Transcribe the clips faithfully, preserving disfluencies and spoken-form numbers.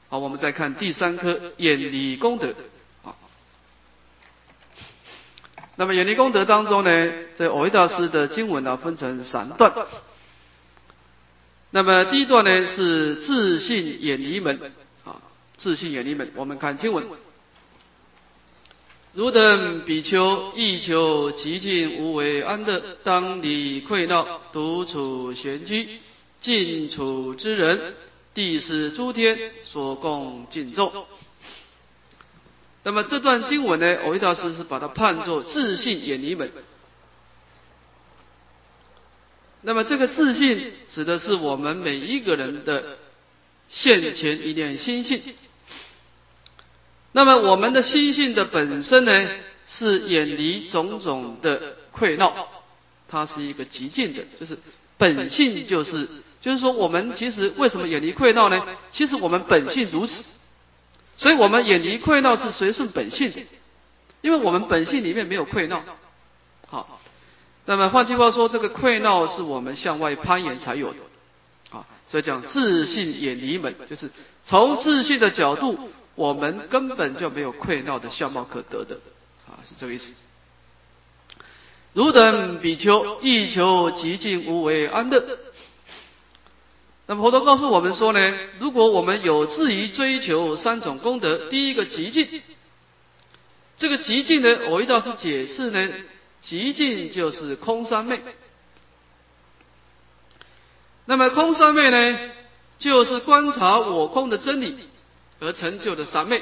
好，我们再看第三科远离功德。啊，那么远离功德当中呢，这蕅益大师的经文啊分成三段。那么第一段呢是自信远离门啊，自信远离门，我们看经文。汝等比丘，亦求极尽无为安乐，当离溃闹，独处闲居，尽处之人，地是诸天所共敬重。那么这段经文呢，蕅益大师是把它判作自信远离门。那么这个自信指的是我们每一个人的现前一念心性。那么我们的心性的本身呢，是远离种种的溃闹，它是一个极尽的，就是本性就是，就是说我们其实为什么远离溃闹呢？其实我们本性如此，所以我们远离溃闹是随顺本性的，因为我们本性里面没有溃闹。好，那么换句话说，这个溃闹是我们向外攀岩才有的，啊，所以讲自信远离门，就是从自信的角度，我们根本就没有溃闹的相貌可得的，啊，是这个意思。汝等比丘，亦求极尽无为安乐。那么佛陀告诉我们说呢，如果我们有志于追求三种功德，第一个极尽，这个极尽呢，蕅益大师解释呢，极尽就是空三昧。那么空三昧呢，就是观察我空的真理而成就的三昧。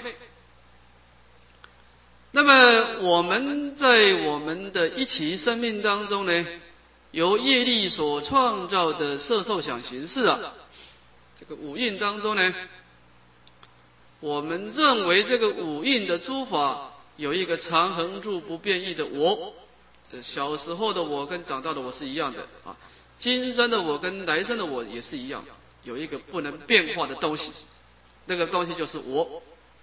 那么我们在我们的一期生命当中呢，由业力所创造的色受想行识啊，这个五蕴当中呢，我们认为这个五蕴的诸法有一个常恒住不变异的我，小时候的我跟长大的我是一样的啊，今生的我跟来生的我也是一样，有一个不能变化的东西，那个东西就是我。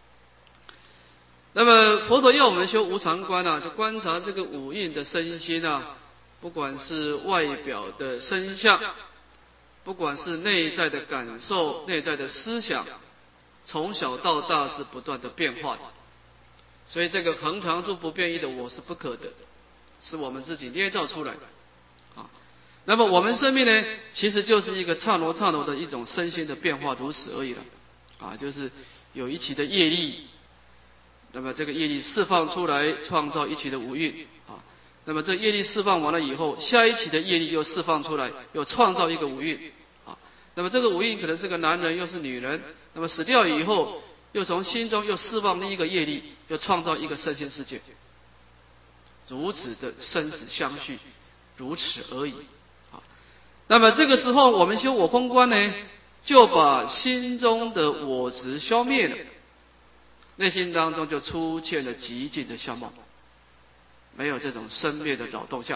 那么佛陀要我们修无常观啊，就观察这个五蕴的身心啊，不管是外表的身相，不管是内在的感受、内在的思想，从小到大是不断的变化的。所以这个恒常住不变异的我是不可得，是我们自己捏造出来的啊。那么我们生命呢，其实就是一个刹那刹那的一种身心的变化，如此而已了啊。就是有一期的业力，那么这个业力释放出来，创造一期的五蕴啊。那么这业力释放完了以后，下一期的业力又释放出来，又创造一个五蕴啊。那么这个五蕴可能是个男人，又是女人。那么死掉以后，又从心中又释放另一个业力，又创造一个身心世界。如此的生死相续，如此而已啊。那么这个时候，我们修我空观呢，就把心中的我执消灭了。内心当中就出现了极尽的相貌，没有这种生灭的扰动相。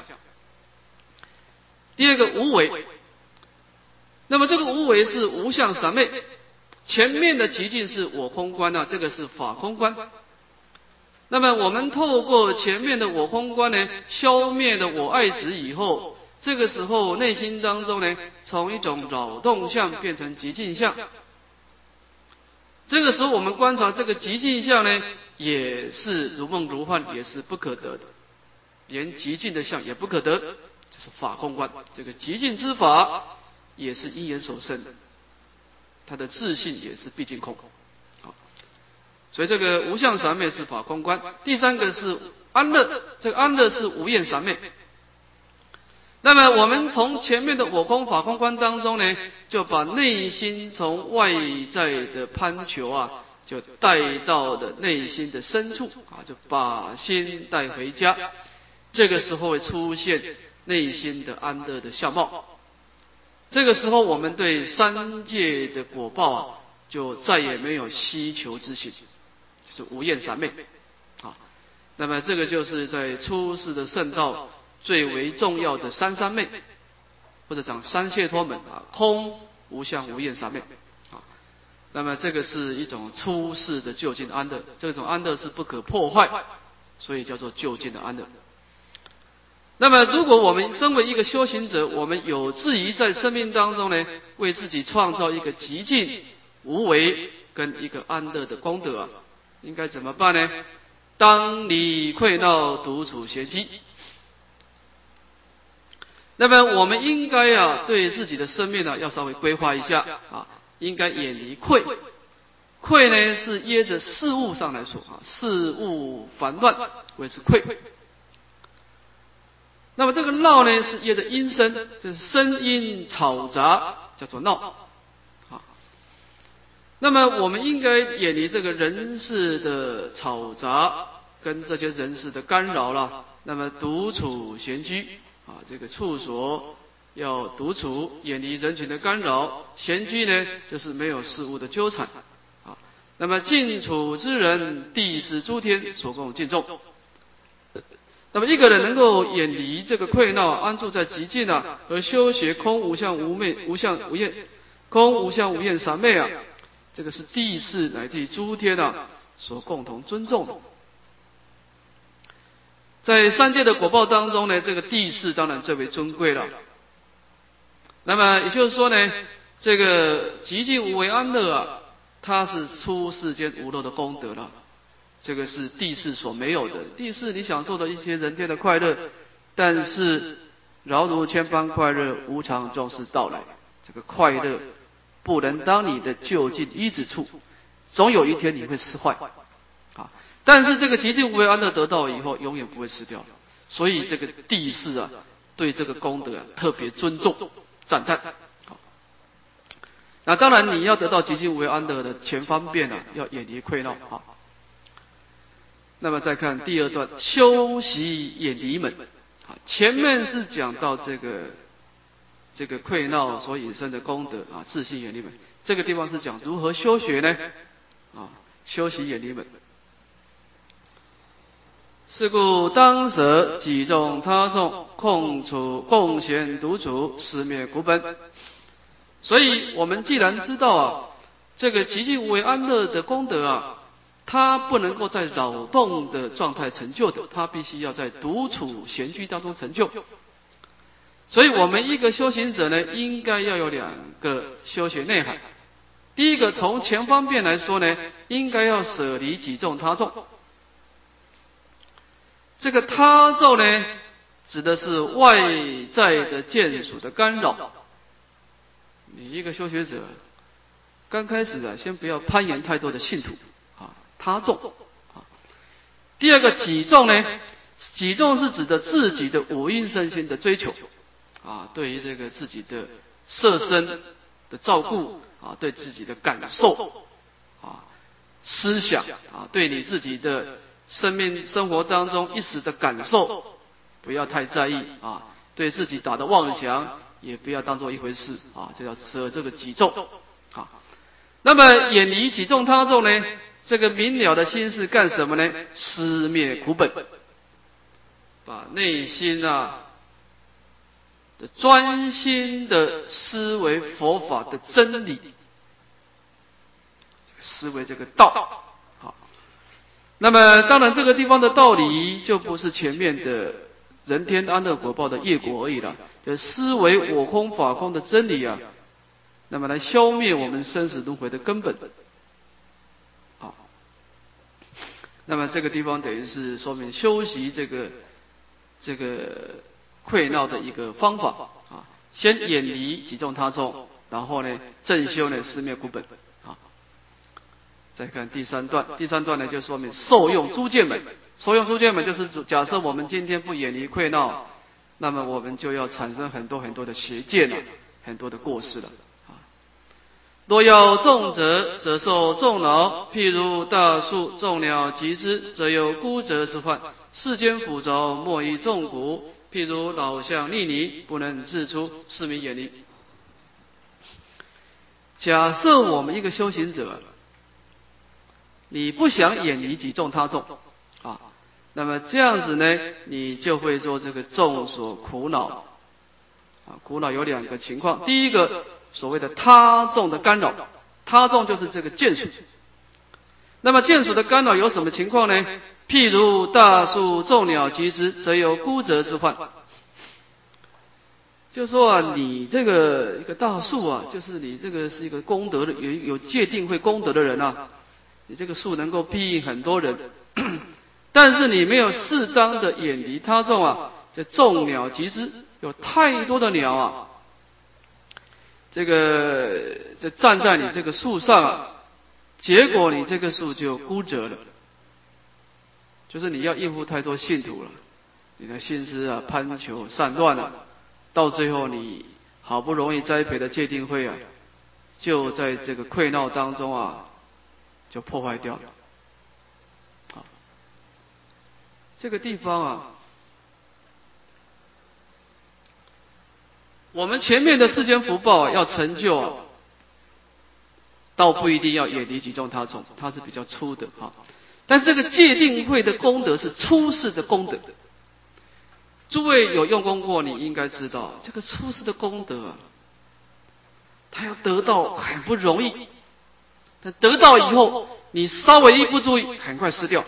第二个无为，那么这个无为是无相三昧，前面的极尽是我空观啊，这个是法空观。那么我们透过前面的我空观呢，消灭了我爱执以后，这个时候内心当中呢，从一种扰动相变成极尽相。这个时候我们观察这个极尽相呢，也是如梦如幻，也是不可得的，连极尽的相也不可得，就是法空观。这个极尽之法也是因缘所生的，它的自性也是毕竟空。好，所以这个无相三昧是法空观。第三个是安乐，这个安乐是无厌三昧。那么我们从前面的我空法空观当中呢，就把内心从外在的攀求啊，就带到了内心的深处啊，就把心带回家。这个时候会出现内心的安乐的相貌。这个时候我们对三界的果报啊，就再也没有希求之心，就是无厌三昧啊。那么这个就是在出世的圣道最为重要的三三昧，或者讲三解脱门啊，空、无相、无厌三昧啊。那么这个是一种出世的究竟安乐，这种安乐是不可破坏，所以叫做究竟的安乐。那么如果我们身为一个修行者，我们有志于在生命当中呢，为自己创造一个极尽无为跟一个安乐的功德啊，应该怎么办呢？当离溃闹，独处闲居。那么我们应该啊，对自己的生命呢、啊，要稍微规划一下啊，应该远离愧。愧呢是耶着事物上来说啊，事物烦乱谓之愧。那么这个闹呢，是耶着音声，就是声音吵杂，叫做闹。啊，那么我们应该远离这个人事的吵杂，跟这些人事的干扰了。那么独处闲居啊，这个处所要独处，远离人群的干扰。闲居呢，就是没有事物的纠缠。啊，那么近处之人，地是诸天所共敬重。那么一个人能够远离这个溃闹，安住在极静啊，而修学空无相无昧无相无厌，空无相无厌三昧啊，这个是地势乃至于诸天啊所共同尊重的。在三界的果报当中呢，这个地势当然最为尊贵了。那么也就是说呢，这个极静无为安乐啊，它是出世间无漏的功德了。这个是地势所没有的，地势你享受的一些人间的快乐，但是饶如千般快乐，无常终是到来。这个快乐不能当你的就近依止处，总有一天你会失坏啊。但是这个极静无为安乐得到以后，永远不会失掉。所以这个地势啊，对这个功德啊特别尊重赞叹。好，那当然你要得到极静无为安乐的前方便啊，要远离溃闹啊。那么再看第二段，修习远离门。啊，前面是讲到这个这个溃闹所引申的功德啊，自性远离门。这个地方是讲如何修学呢？啊，修习远离门。是故当舍己众他众，空处共闲独处，思灭苦本。所以我们既然知道啊，这个极静无为安乐的功德啊，它不能够在扰动的状态成就的，它必须要在独处闲居当中成就。所以我们一个修行者呢，应该要有两个修学内涵。第一个，从前方面来说呢，应该要舍离己众他众。这个他众呢，指的是外在的见属的干扰。你一个修学者，刚开始啊，先不要攀岩太多的信徒。他众啊，第二个己众呢，己众是指的自己的五阴身心的追求啊，对于这个自己的色身的照顾啊，对自己的感受啊、思想啊，对你自己的生命生活当中一时的感受，不要太在意啊，对自己打的妄想也不要当做一回事啊，这叫舍这个己众啊。那么远离己众他众呢？这个明了的心是干什么呢？思灭苦本，把内心啊的专心的思维佛法的真理，思维这个道。好，那么当然这个地方的道理就不是前面的人天安乐果报的业果而已了，就思维我空法空的真理啊，那么来消灭我们生死轮回的根本。那么这个地方等于是说明修习这个这个溃闹的一个方法啊，先远离己众他众，然后呢正修呢思灭苦本啊。再看第三段，第三段呢就说明受用诸见门，受用诸见门就是假设我们今天不远离溃闹，那么我们就要产生很多很多的邪见了，很多的过失了。若要众者，则受众恼；譬如大树，众鸟集之，则有孤折之患。世间腐浊，莫以众骨；譬如老象逆泥，不能自出，是名远离。假设我们一个修行者，你不想远离己众他众啊，那么这样子呢，你就会说这个众所苦恼啊。苦恼有两个情况，第一个，所谓的他众的干扰，他众就是这个见属。那么见属的干扰有什么情况呢？譬如大树众鸟集之，则有孤折之患。 就说啊，你这个一个大树啊，就是你这个是一个功德的，有有戒定慧功德的人啊，你这个树能够庇应很多人，但是你没有适当的远离他众啊，这众鸟集之，有太多的鸟啊，这个这站在你这个树上啊，结果你这个树就枯折了，就是你要应付太多信徒了，你的心思啊攀求散乱了。到最后，你好不容易栽培的戒定慧啊，就在这个溃闹当中啊，就破坏掉了。好，这个地方啊，我们前面的世间福报啊，要成就啊，倒不一定要远离集中他众，它是比较粗的哈。但是这个戒定慧的功德是出世的功德。诸位有用功过，你应该知道，这个出世的功德啊，他要得到很不容易，但得到以后，你稍微一不注意，很快失掉。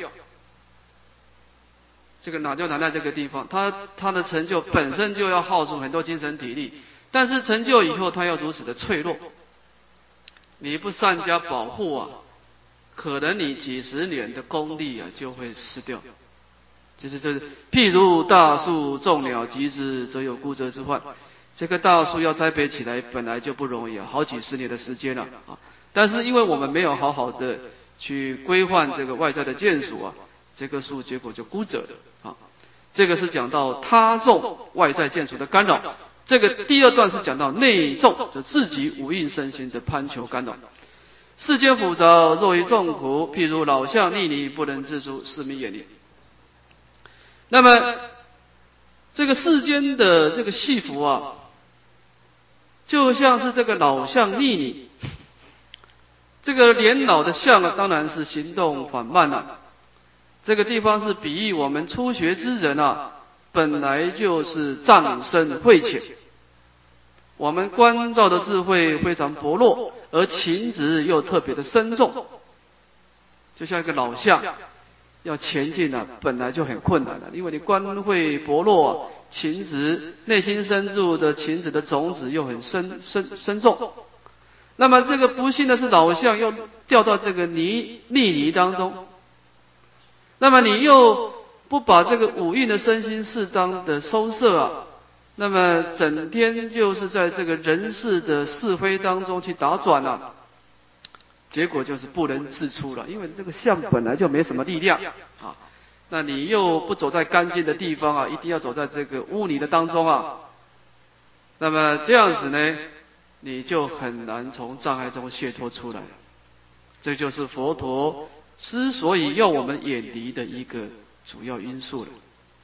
这个哪就难在这个地方，他他的成就本身就要耗出很多精神体力，但是成就以后，他要如此的脆弱，你不善加保护啊，可能你几十年的功力啊就会失掉。就是这，譬如大树众鸟集之，则有枯折之患。这个大树要栽培起来，本来就不容易啊，好几十年的时间了啊。但是因为我们没有好好的去规范这个外在的眷属啊，这棵树结果就枯折了啊。这个是讲到他众外在眷属的干扰。这个第二段是讲到内众，就自己五蕴身心的攀求干扰。世间复杂，若于众苦，譬如老象逆泥，不能自出，是名远离。那么，这个世间的这个戏服啊，就像是这个老象逆泥。这个年老的象呢，当然是行动缓慢了、啊。这个地方是比喻我们初学之人啊，本来就是障深慧浅，我们观照的智慧非常薄弱，而情执又特别的深重，就像一个老象。要前进啊，本来就很困难了，因为你观慧薄弱，情执内心深处的情执的种子又很深深深重。那么这个不幸的是，老象又掉到这个泥泥泥当中。那么你又不把这个五蕴的身心适当的收摄啊，那么整天就是在这个人世的是非当中去打转啊。结果就是不能自出了，因为这个象本来就没什么力量啊，那你又不走在干净的地方啊，一定要走在这个污泥的当中啊，那么这样子呢，你就很难从障碍中解脱出来。这就是佛陀之所以要我们远离的一个主要因素了。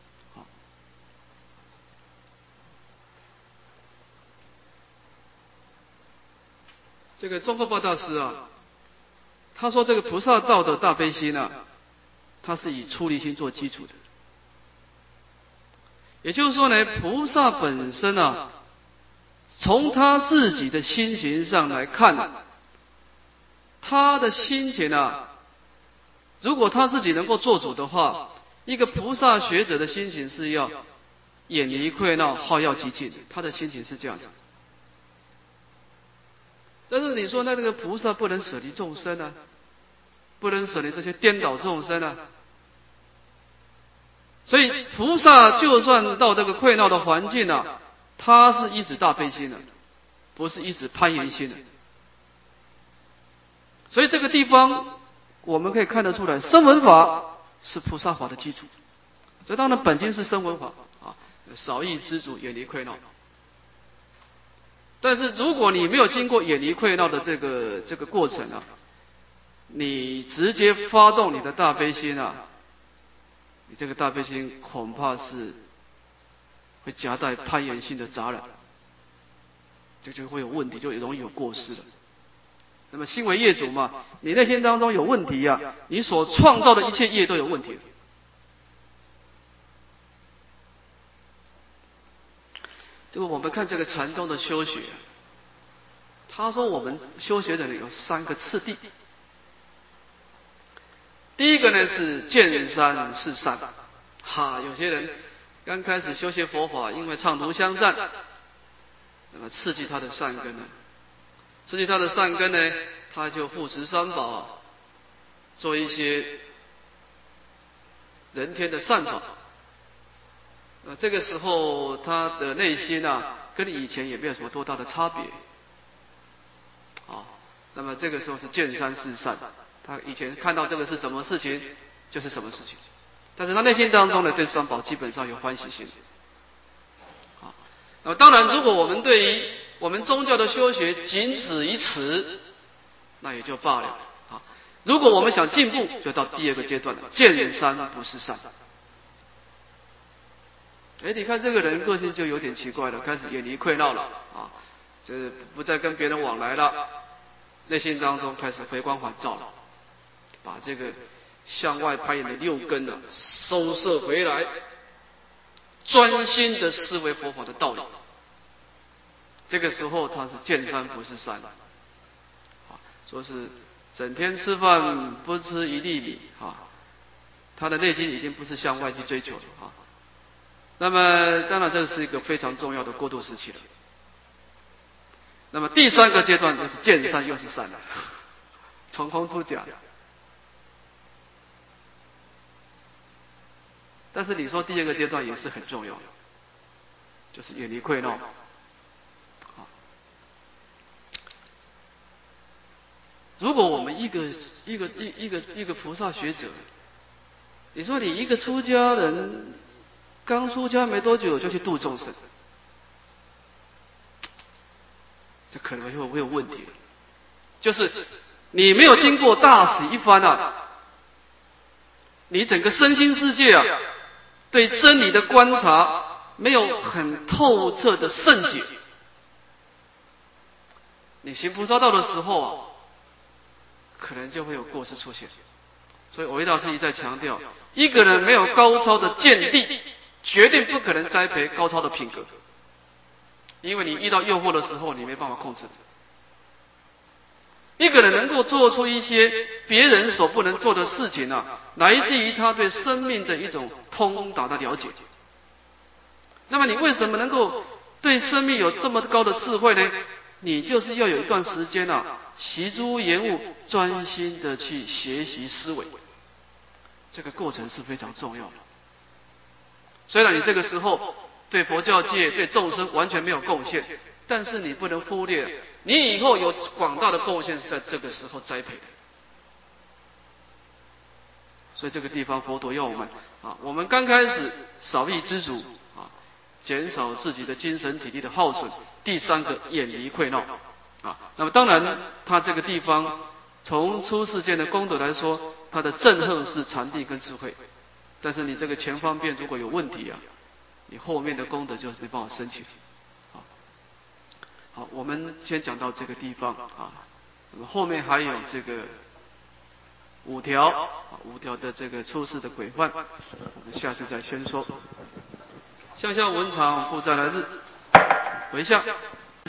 这个宗喀巴大师啊，他说这个菩萨道的大悲心啊，它是以出离心做基础的。也就是说呢，菩萨本身啊，从他自己的心情上来看啊，他的心情啊，如果他自己能够做主的话，一个菩萨学者的心情是要远离溃闹，好要极尽，他的心情是这样子。但是你说那这个菩萨不能舍离众生啊，不能舍离这些颠倒众生啊。所以菩萨就算到这个溃闹的环境啊，他是一指大悲心的，不是一指攀岩心的。所以这个地方我们可以看得出来，声闻法是菩萨法的基础。所以当然本经是声闻法啊，少欲知足，远离溃闹。但是如果你没有经过远离溃闹的这个这个过程啊，你直接发动你的大悲心啊，你这个大悲心恐怕是会夹带攀岩性的杂染，这就会有问题，就容易有过失了。那么心为业主嘛，你内心当中有问题啊，你所创造的一切业都有问题。这个我们看这个禅宗的修学，他说我们修学的人有三个次第。第一个呢是见山是山，哈，有些人刚开始修学佛法，因为唱读香赞， 那么刺激他的善根呢？刺激他的善根呢，他就护持三宝啊，做一些人天的善法。那这个时候他的内心啊，跟以前也没有什么多大的差别。啊，那么这个时候是见善是善，他以前看到这个是什么事情，就是什么事情。但是他内心当中呢，对三宝基本上有欢喜心。啊，那么当然，如果我们对于我们宗教的修学仅止于此，那也就罢了。啊，如果我们想进步，就到第二个阶段了，见善不是善。哎，你看这个人个性就有点奇怪了，开始远离溃闹了啊，这不再跟别人往来了，内心当中开始回光返照了，把这个向外攀岩的六根啊收摄回来，专心的思维佛法的道理。这个时候他是见善不是善，啊，说是整天吃饭不吃一粒米啊，他的内心已经不是向外去追求了啊。那么当然这是一个非常重要的过渡时期了。那么第三个阶段就是见善又是善了，从空出假。但是你说第二个阶段也是很重要的，就是远离溃闹。如果我们一个一个一一个一个菩萨学者，你说你一个出家人刚出家没多久就去度众生，这可能会会有问题的。就是你没有经过大洗一番啊，你整个身心世界啊，对真理的观察没有很透彻的圣解，你行菩萨道的时候啊，可能就会有过失出现。所以维大师一再强调，一个人没有高超的见地，决定不可能栽培高超的品格，因为你遇到诱惑的时候，你没办法控制。一个人能够做出一些别人所不能做的事情啊，来自于他对生命的一种通达的了解。那么你为什么能够对生命有这么高的智慧呢？你就是要有一段时间啊，习诸言物，专心的去学习思维，这个过程是非常重要的。虽然你这个时候对佛教界、对众生完全没有贡献，但是你不能忽略，你以后有广大的贡献是在这个时候栽培的。所以这个地方佛陀要我们啊，我们刚开始少欲知足啊，减少自己的精神体力的耗损。第三个，远离溃闹啊。那么当然，他这个地方从出世间的功德来说，他的憎恨是禅定跟智慧。但是你这个前方便如果有问题啊，你后面的功德就没办法升起。好，好，我们先讲到这个地方啊。那么后面还有这个五条啊，五条的这个出世的规范，我们下次再先说。向下文长复再来日，回向。